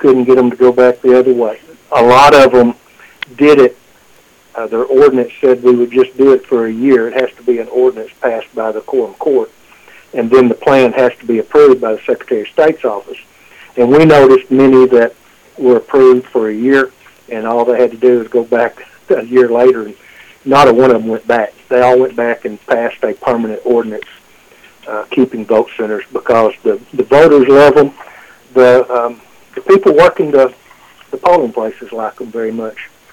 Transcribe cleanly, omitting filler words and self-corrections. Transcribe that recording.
couldn't get them to go back the other way. A lot of them did it. Their ordinance said we would just do it for a year. It has to be an ordinance passed by the quorum court, and then the plan has to be approved by the Secretary of State's office. And we noticed many that were approved for a year, and all they had to do was go back a year later, and not a one of them went back. They all went back and passed a permanent ordinance keeping vote centers because the voters love them. The people working the polling places like them very much.